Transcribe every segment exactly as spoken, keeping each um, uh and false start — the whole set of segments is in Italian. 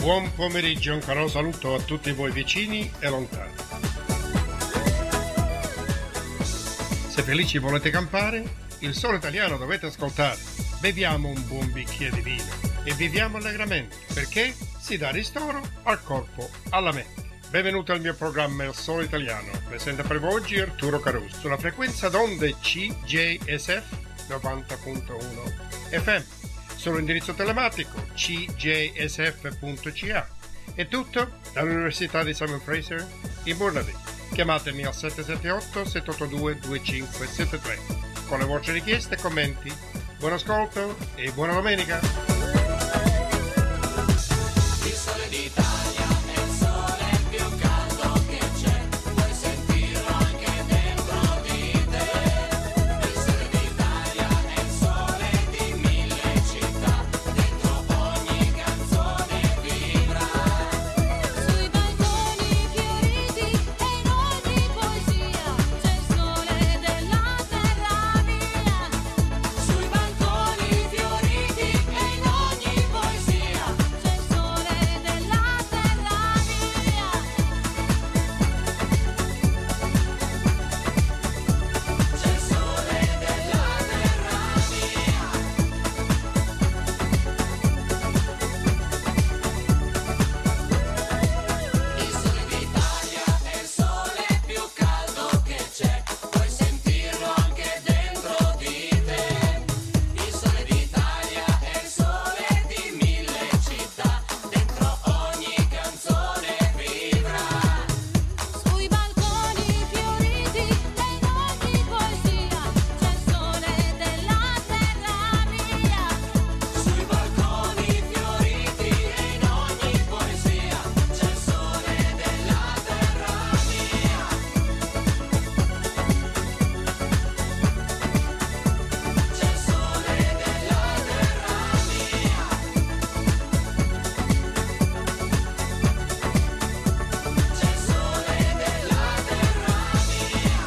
Buon pomeriggio, un caro saluto a tutti voi vicini e lontani. Se felici volete campare, il Sole Italiano dovete ascoltare. Beviamo un buon bicchiere di vino e viviamo allegramente, perché si dà ristoro al corpo, alla mente. Benvenuti al mio programma Il Sole Italiano. Presenta per voi oggi Arturo Caruso sulla frequenza d'onde C J S F novanta virgola uno F M. Sull'indirizzo telematico c j s f punto c a. È tutto dall'Università di Simon Fraser in Burnaby. Chiamatemi al sette sette otto sette otto due due cinque sette tre con le vostre richieste e commenti. Buon ascolto e buona domenica! Il sole d'Italia è il sole più caldo che c'è, puoi sentirlo anche dentro di te. Il sole d'Italia è il sole di mille città, dentro ogni canzone vibra. Sui balconi fioriti e in ogni poesia c'è il sole della terra mia. Sui balconi fioriti e in ogni poesia c'è il sole della terra mia. C'è il sole della terra mia. Il sole d'Italia è il sole più caldo che c'è, puoi sentirlo anche dentro di te. Il sole d'Italia è il sole di mille città, dentro ogni canzone vibra. Sui balconi fioriti e in ogni poesia c'è il sole della terra mia. Sui balconi fioriti e in ogni poesia c'è il sole della terra mia. C'è il sole della terra mia. C'è il sole della terra mia.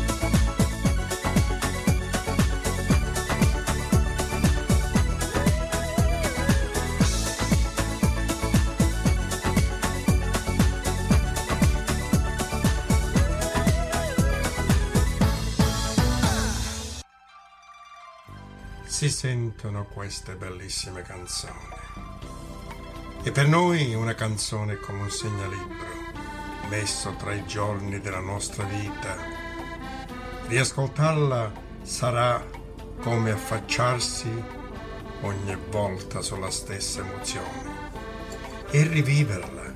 Si sentono queste bellissime canzoni. E per noi una canzone è come un segnalibro messo tra i giorni della nostra vita. Riascoltarla sarà come affacciarsi ogni volta sulla stessa emozione e riviverla.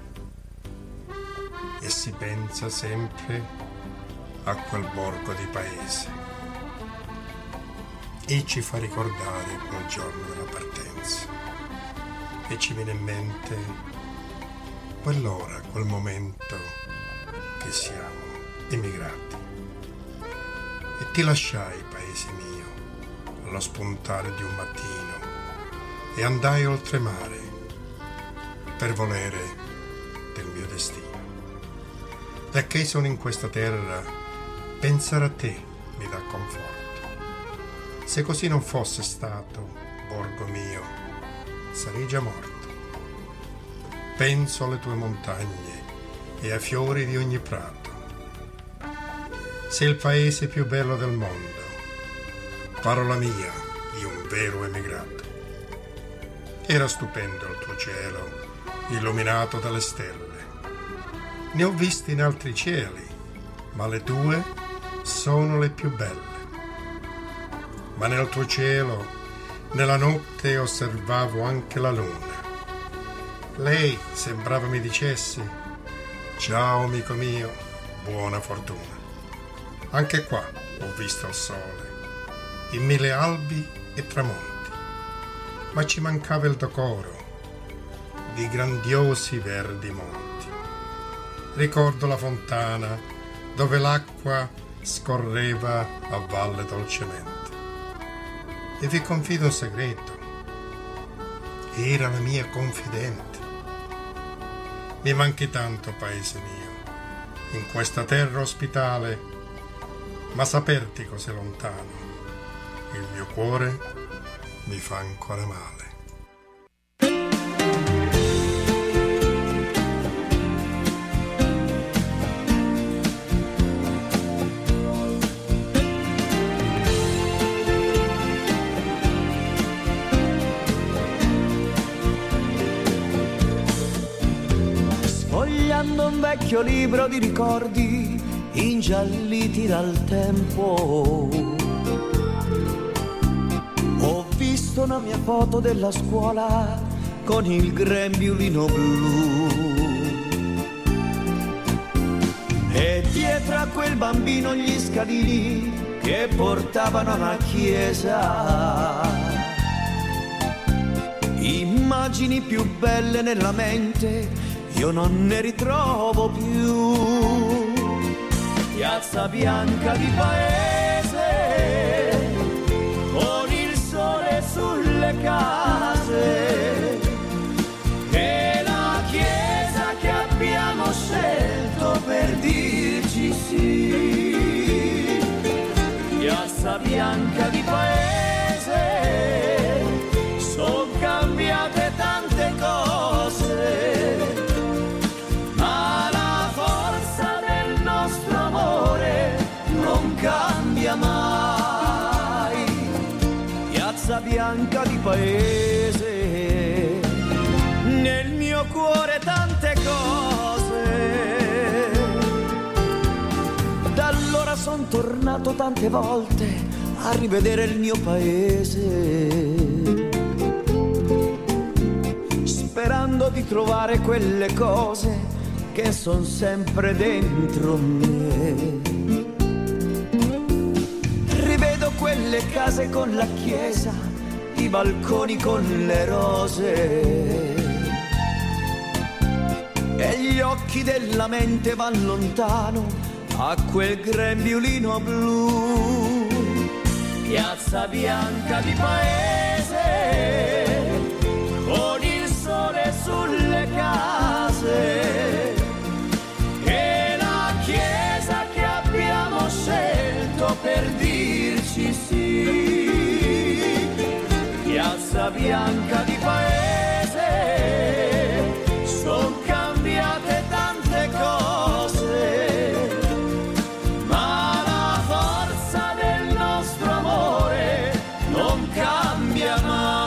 E si pensa sempre a quel borgo di paese e ci fa ricordare quel giorno della partenza e ci viene in mente quell'ora, quel momento che siamo emigrati e ti lasciai, paese mio, allo spuntare di un mattino e andai oltremare per volere del mio destino. Da che sono in questa terra, pensare a te mi dà conforto. Se così non fosse stato, borgo mio, sarei già morto. Penso alle tue montagne e ai fiori di ogni prato. Sei il paese più bello del mondo, parola mia di un vero emigrato. Era stupendo il tuo cielo, illuminato dalle stelle. Ne ho visti in altri cieli, ma le tue sono le più belle. Ma nel tuo cielo, nella notte osservavo anche la luna. Lei sembrava mi dicesse: ciao amico mio, buona fortuna. Anche qua ho visto il sole, in mille albi e tramonti, ma ci mancava il decoro di grandiosi verdi monti. Ricordo la fontana dove l'acqua scorreva a valle dolcemente. E vi confido un segreto. Era la mia confidente. Mi manchi tanto, paese mio, in questa terra ospitale, ma saperti cos'è lontano, il mio cuore mi fa ancora male. sfogliando un vecchio libro di ricordi ingialliti dal tempo. Ho visto una mia foto della scuola con il grembiulino blu e dietro a quel bambino gli scalini che portavano alla chiesa. Immagini più belle nella mente io non ne ritrovo più. Piazza bianca di paese, con il sole sulle case, e la chiesa che abbiamo scelto per dirci sì. Piazza bianca di paese, son cambiate tante cose, ma la forza del nostro amore non cambia mai. Piazza bianca di paese, nel mio cuore tante cose. Da allora son tornato tante volte a rivedere il mio paese, sperando di trovare quelle cose che son sempre dentro me. Rivedo quelle case con la chiesa, i balconi con le rose, e gli occhi della mente van lontano a quel grembiulino blu. Piazza bianca di paese, con il sole sulle case, e la chiesa che abbiamo scelto per dirci sì. Piazza bianca di paese, son cambiate tante cose, ma la forza del nostro amore non cambia mai.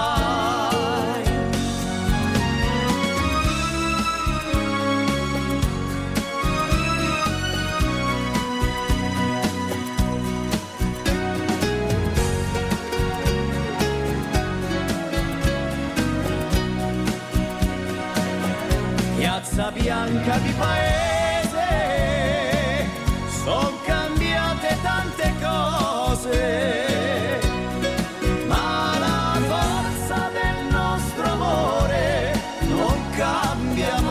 Piazza bianca di paese, son cambiate tante cose, ma la forza del nostro amore non cambia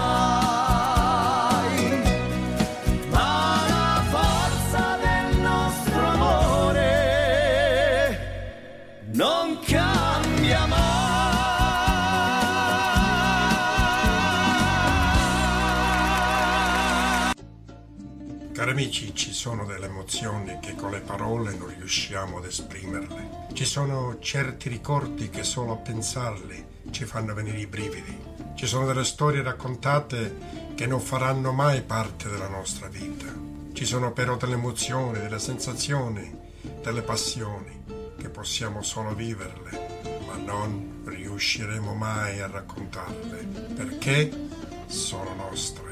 mai. Ma la forza del nostro amore non cambia mai. Cari amici, ci sono delle emozioni che con le parole non riusciamo ad esprimerle. Ci sono certi ricordi che solo a pensarli ci fanno venire i brividi. Ci sono delle storie raccontate che non faranno mai parte della nostra vita. Ci sono però delle emozioni, delle sensazioni, delle passioni che possiamo solo viverle, ma non riusciremo mai a raccontarle, perché sono nostre.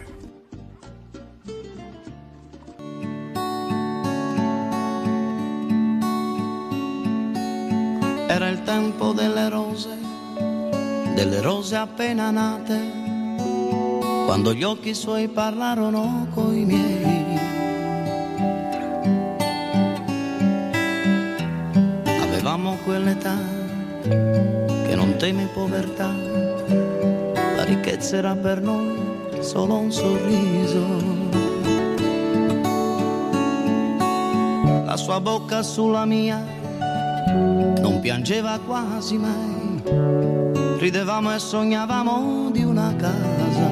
Era il tempo delle rose, delle rose appena nate, quando gli occhi suoi parlarono coi miei. Avevamo quell'età che non teme povertà, la ricchezza era per noi solo un sorriso. La sua bocca sulla mia non piangeva quasi mai, ridevamo e sognavamo di una casa.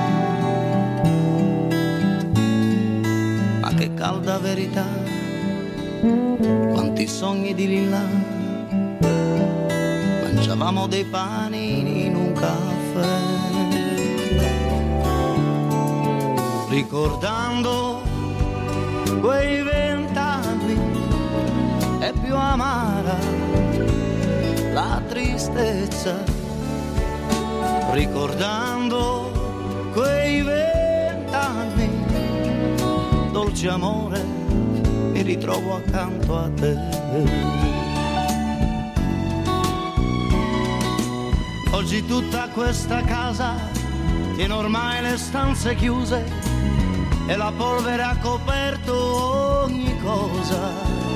Ma che calda verità, quanti sogni di lilla, mangiavamo dei panini in un caffè, ricordando quei vent'anni è più amara la tristezza, ricordando quei vent'anni dolce amore, mi ritrovo accanto a te. Oggi tutta questa casa tiene ormai le stanze chiuse e la polvere ha coperto ogni cosa.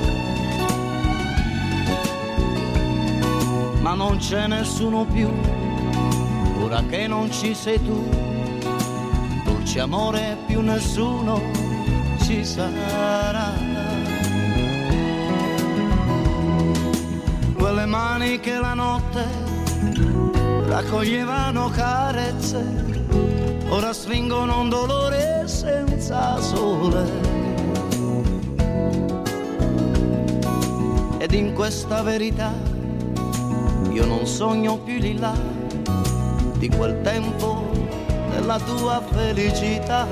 Ma non c'è nessuno più, ora che non ci sei tu, dolce amore più nessuno ci sarà. Quelle mani che la notte raccoglievano carezze, ora stringono un dolore senza sole. Ed in questa verità io non sogno più di là, di quel tempo della tua felicità.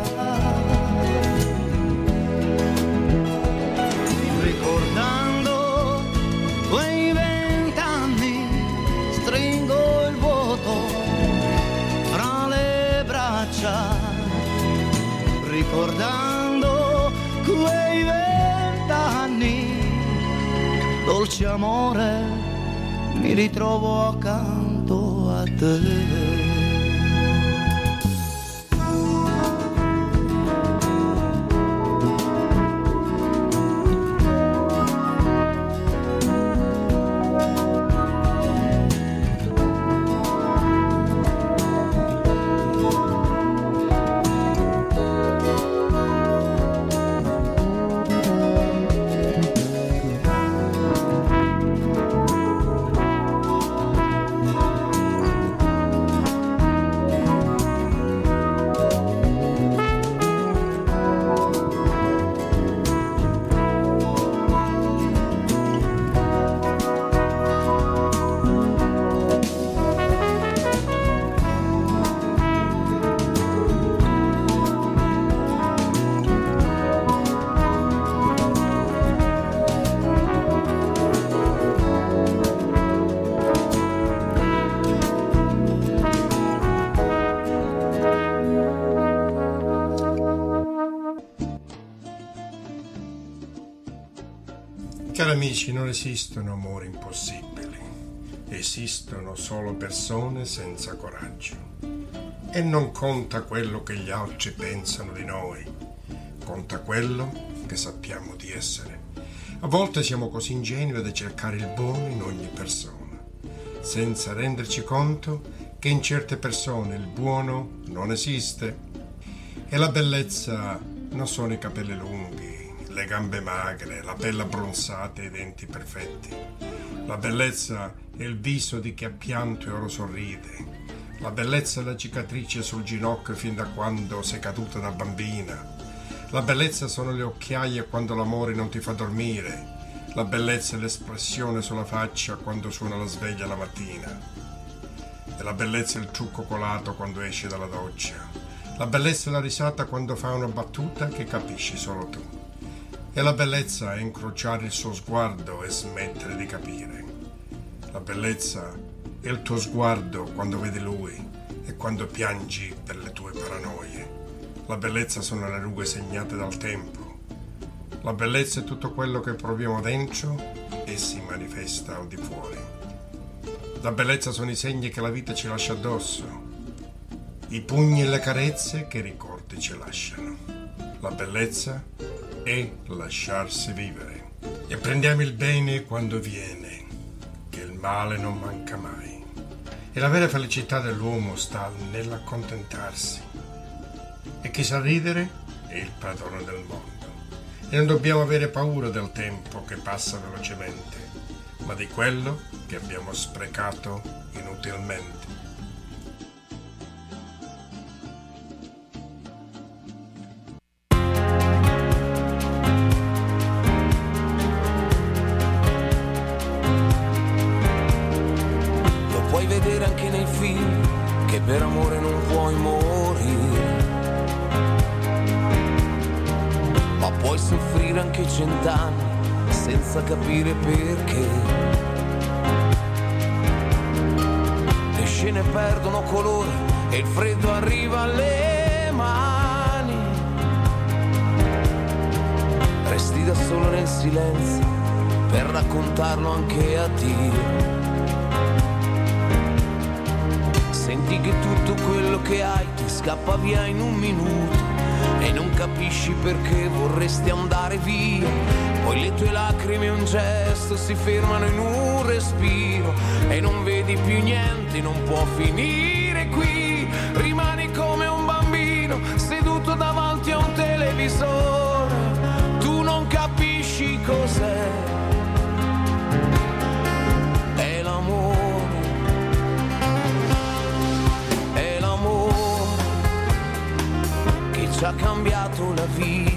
Ricordando quei vent'anni stringo il vuoto fra le braccia, ricordando quei vent'anni, dolce amore, mi ritrovo accanto a te. Cari amici, non esistono amori impossibili, esistono solo persone senza coraggio. E non conta quello che gli altri pensano di noi, conta quello che sappiamo di essere. A volte siamo così ingenui da cercare il buono in ogni persona, senza renderci conto che in certe persone il buono non esiste. E la bellezza non sono i capelli lunghi, le gambe magre, la pelle abbronzata e i denti perfetti. La bellezza è il viso di chi ha pianto e ora sorride. La bellezza è la cicatrice sul ginocchio fin da quando sei caduta da bambina. La bellezza sono le occhiaie quando l'amore non ti fa dormire. La bellezza è l'espressione sulla faccia quando suona la sveglia la mattina. E la bellezza è il trucco colato quando esci dalla doccia. La bellezza è la risata quando fa una battuta che capisci solo tu. E la bellezza è incrociare il suo sguardo e smettere di capire. La bellezza è il tuo sguardo quando vedi lui e quando piangi per le tue paranoie. La bellezza sono le rughe segnate dal tempo. La bellezza è tutto quello che proviamo dentro e si manifesta al di fuori. La bellezza sono i segni che la vita ci lascia addosso, i pugni e le carezze che i ricordi ci lasciano. La bellezza è lasciarsi vivere. E prendiamo il bene quando viene, che il male non manca mai. E la vera felicità dell'uomo sta nell'accontentarsi. E chi sa ridere è il padrone del mondo. E non dobbiamo avere paura del tempo che passa velocemente, ma di quello che abbiamo sprecato inutilmente. Vedere anche nei film che per amore non puoi morire, ma puoi soffrire anche cent'anni senza capire perché. Le scene perdono colore e il freddo arriva alle mani, solo nel silenzio per raccontarlo anche a Dio. Senti che tutto quello che hai ti scappa via in un minuto e non capisci perché vorresti andare via. Poi le tue lacrime e un gesto si fermano in un respiro e non vedi più niente, non può finire qui. Rimani come un bambino seduto davanti a un televisore. Tu non capisci cos'è. È l'amore. È l'amore che ci ha cambiato la vita.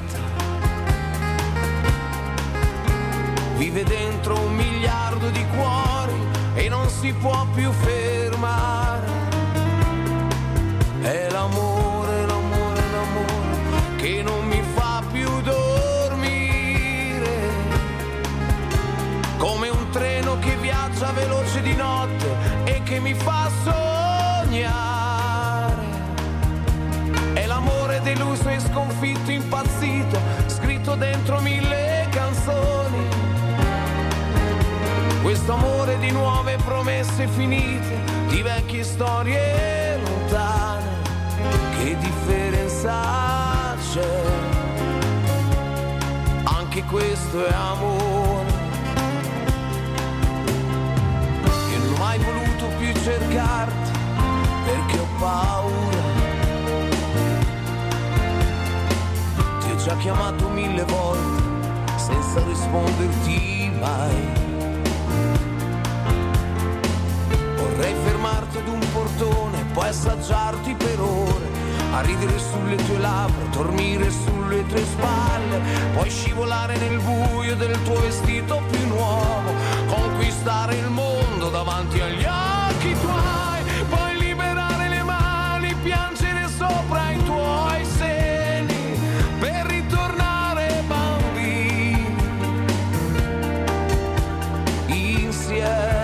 Vive dentro un miliardo di cuori e non si può più fermare. È l'amore, l'amore, l'amore che non mi fa più dormire. Come un treno che viaggia veloce di notte e che mi fa sognare. È l'amore deluso e sconfitto, impazzito, scritto dentro mille canzoni. Questo amore di nuove promesse finite, di vecchie storie lontane. Che differenza c'è? Anche questo è amore. Io non ho mai voluto più cercarti perché ho paura. Ti ho già chiamato mille volte senza risponderti mai. Vorrei fermarti ad un portone, poi assaggiarti per ore, a ridere sulle tue labbra, dormire sulle tue spalle, poi scivolare nel buio del tuo vestito più nuovo, conquistare il mondo davanti agli occhi tuoi, poi liberare le mani, piangere sopra i tuoi seni, per ritornare bambini insieme.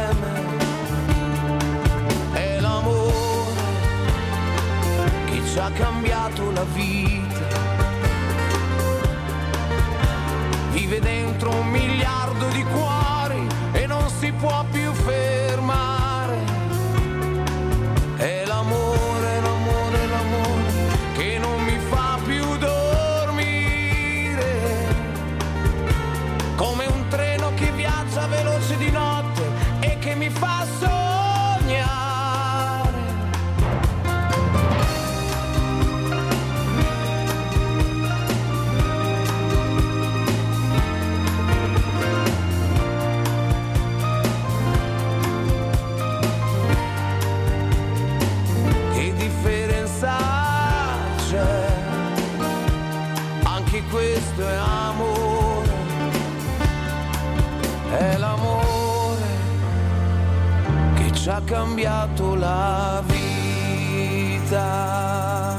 Ci ha cambiato la vita. Vive dentro un miliardo di cuori e non si può più fermare. È l'amore, l'amore, l'amore che non mi fa più dormire. Come un treno che viaggia veloce di notte e che mi fa sognare. Questo è amore, è l'amore che ci ha cambiato la vita.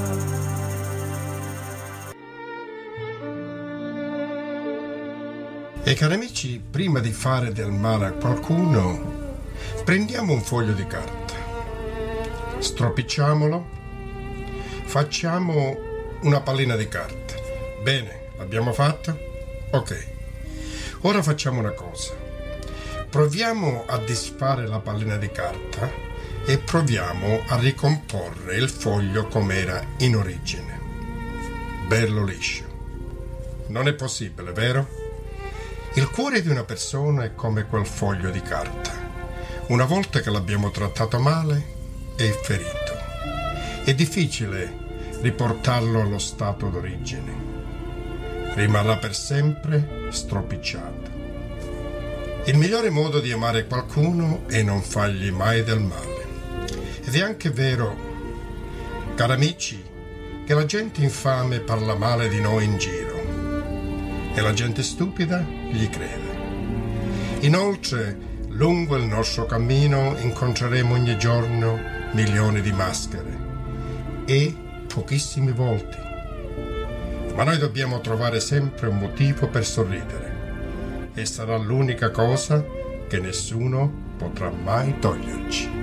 E cari amici, prima di fare del male a qualcuno, prendiamo un foglio di carta, stropicciamolo, facciamo una pallina di carta. Bene, l'abbiamo fatta? Ok. Ora facciamo una cosa. Proviamo a disfare la pallina di carta e proviamo a ricomporre il foglio come era in origine. Bello liscio. Non è possibile, vero? Il cuore di una persona è come quel foglio di carta. Una volta che l'abbiamo trattato male, è ferito. È difficile riportarlo allo stato d'origine. Rimarrà per sempre stropicciato. Il migliore modo di amare qualcuno è non fargli mai del male. Ed è anche vero, cari amici, che la gente infame parla male di noi in giro e la gente stupida gli crede. Inoltre, lungo il nostro cammino incontreremo ogni giorno milioni di maschere e pochissimi volti. Ma noi dobbiamo trovare sempre un motivo per sorridere e sarà l'unica cosa che nessuno potrà mai toglierci.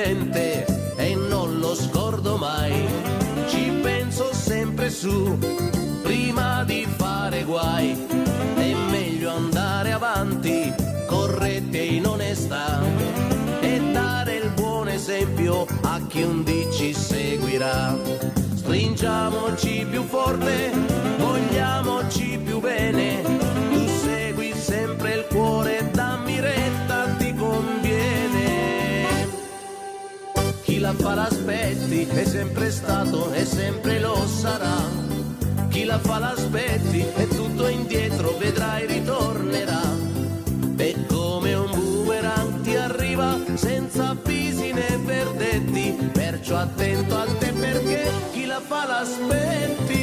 mente e non lo scordo mai. Ci penso sempre su, prima di fare guai. È meglio andare avanti, corretti e in onestà, e dare il buon esempio a chiunque ci seguirà. Stringiamoci più forte, vogliamoci più bene. Tu segui sempre il cuore, dammi retta, ti conviene. Chi la fa l'aspetti, è sempre stato e sempre lo sarà. Chi la fa l'aspetti, è tutto indietro, vedrai ritornerà. E come un boomerang ti arriva, senza avvisi né verdetti. Perciò attento a te, perché chi la fa l'aspetti.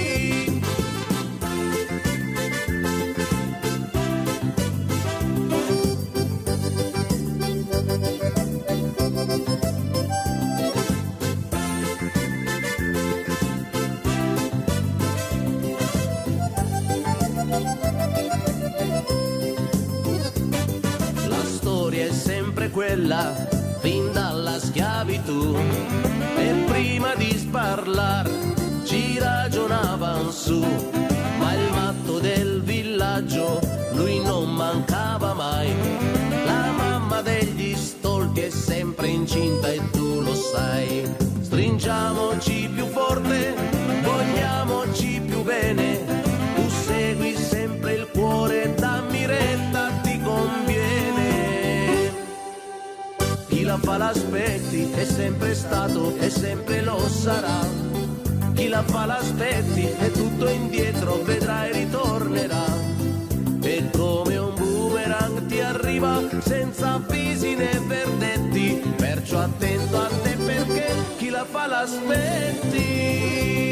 La storia è sempre quella, fin dalla schiavitù, e prima di sparlar ci ragionavan su. Ma il matto del villaggio, lui non mancava mai. La mamma degli stolti è sempre incinta e tu lo sai. Stringiamoci più forte, vogliamoci più bene. Tu segui sempre il cuore, dammi retta, ti conviene. Chi la fa l'aspetti, è sempre stato e sempre lo sarà. Chi la fa l'aspetti, è tutto indietro, vedrai ritornerà. E come un boomerang ti arriva, senza avvisi né verdetti. Perciò attento a te, perché chi la fa l'aspetti.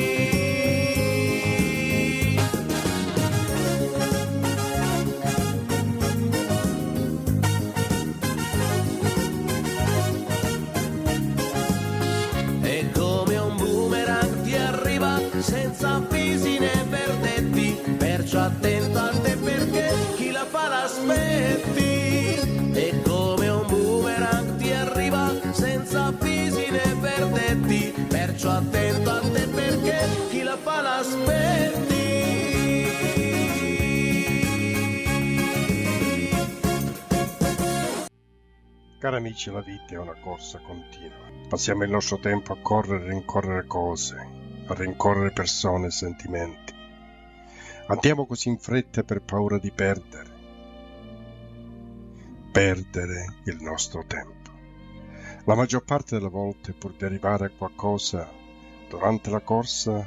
Senza avvisi né verdetti, perciò attento a te, perché chi la fa l'aspetti. E come un boomerang ti arriva, senza avvisi né verdetti, perciò attento a te, perché chi la fa l'aspetti. Cari amici, la vita è una corsa continua. Passiamo il nostro tempo a correre e rincorrere cose, a rincorrere persone e sentimenti. Andiamo così in fretta per paura di perdere. Perdere il nostro tempo. La maggior parte delle volte, pur di arrivare a qualcosa durante la corsa,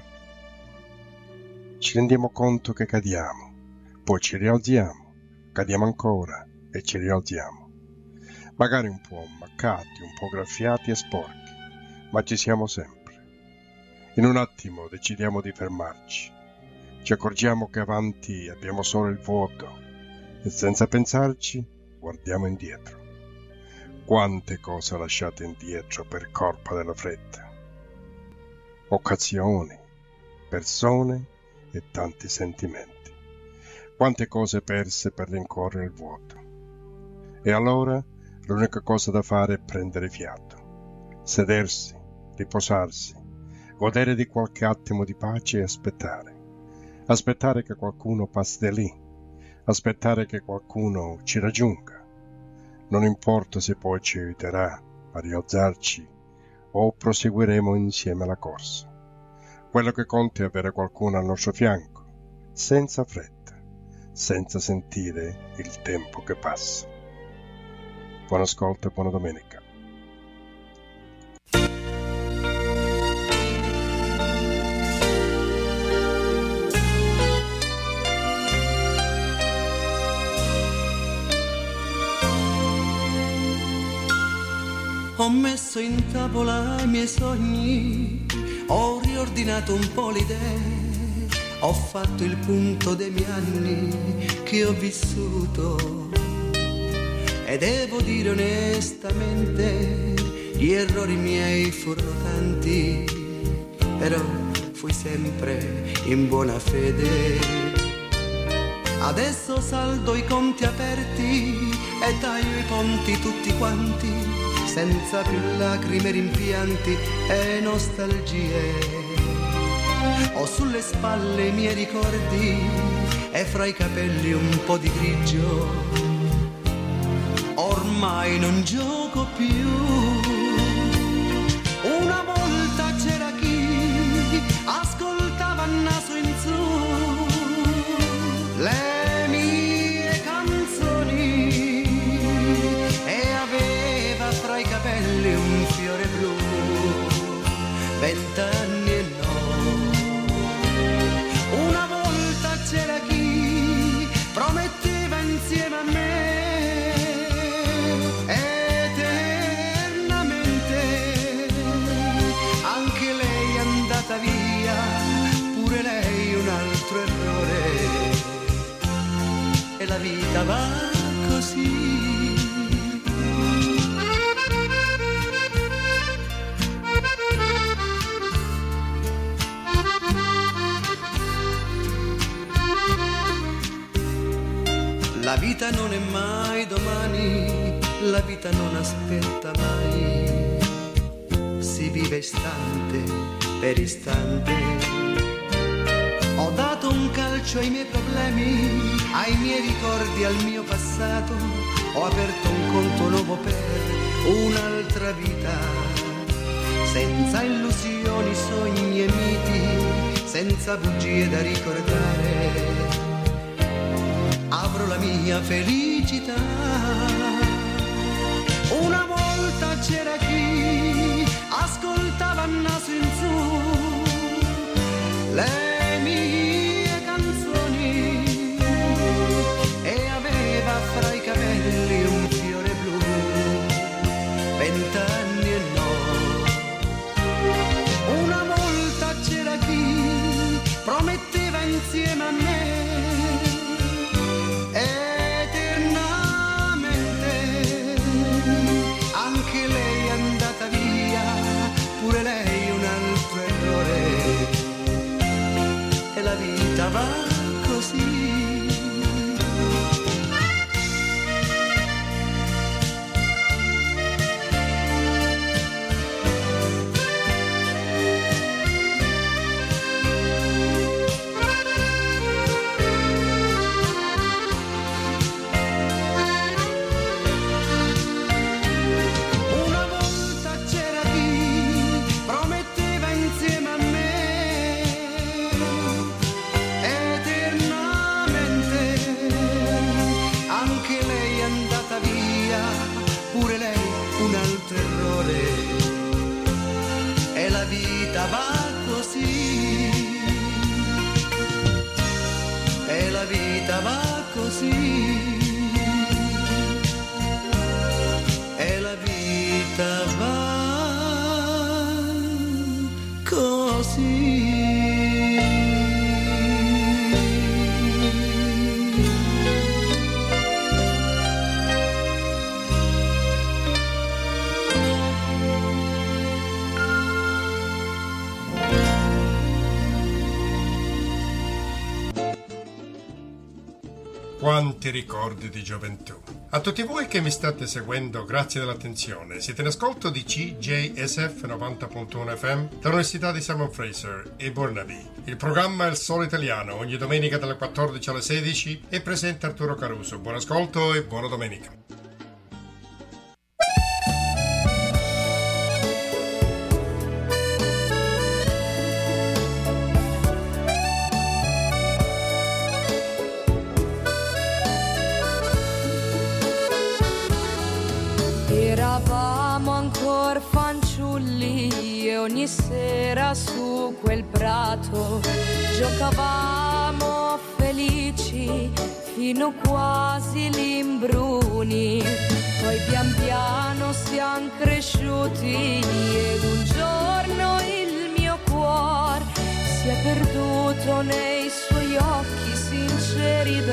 ci rendiamo conto che cadiamo, poi ci rialziamo, cadiamo ancora e ci rialziamo. Magari un po' ammaccati, un po' graffiati e sporchi, ma ci siamo sempre. In un attimo decidiamo di fermarci. Ci accorgiamo che avanti abbiamo solo il vuoto e senza pensarci guardiamo indietro. Quante cose lasciate indietro per colpa della fretta. Occasioni, persone e tanti sentimenti. Quante cose perse per rincorrere il vuoto. E allora l'unica cosa da fare è prendere fiato, sedersi, riposarsi, godere di qualche attimo di pace e aspettare. Aspettare che qualcuno passi da lì, aspettare che qualcuno ci raggiunga. Non importa se poi ci aiuterà a rialzarci o proseguiremo insieme la corsa. Quello che conta è avere qualcuno al nostro fianco, senza fretta, senza sentire il tempo che passa. Buon ascolto e buona domenica. Ho messo in tavola i miei sogni, ho riordinato un po' le idee, ho fatto il punto dei miei anni che ho vissuto e devo dire onestamente gli errori miei furono tanti, però fui sempre in buona fede. Adesso saldo i conti aperti e taglio i ponti tutti quanti, senza più lacrime, rimpianti e nostalgie. Ho sulle spalle i miei ricordi e fra i capelli un po' di grigio. Ormai non gioco più. Una volta c'era chi ascoltava a naso in su le mie canzoni e aveva fra i capelli un fiore blu. Vent'anni e no. Una volta c'era chi prometteva insieme a me eternamente. Anche lei è andata via, pure lei un altro errore. E la vita va così. La vita non è mai domani, la vita non aspetta mai, si vive istante per istante. Ho dato un calcio ai miei problemi, ai miei ricordi, al mio passato, ho aperto un conto nuovo per un'altra vita, senza illusioni, sogni e miti, senza bugie da ricordare. Avrò la mia felicità. Una volta c'era chi ascoltava a naso in su le mie canzoni e aveva fra i capelli un fiore blu. Vent'anni e no. Una volta c'era chi prometteva insieme a me eternamente. Anche lei è andata via, pure lei un altro errore. E la vita va così. E la vita va così, e la vita va così, e la vita va così. Quanti ricordi di gioventù. A tutti voi che mi state seguendo, grazie dell'attenzione. Siete in ascolto di C J S F novanta punto uno F M dall'Università di Simon Fraser e Burnaby. Il programma è Il Solo Italiano, ogni domenica dalle quattordici alle sedici e presenta Arturo Caruso. Buon ascolto e buona domenica. Eravamo ancora fanciulli e ogni sera su quel prato giocavamo felici fino quasi l'imbruni. Poi pian piano siamo cresciuti ed un giorno il mio cuore si è perduto nei suoi occhi sinceri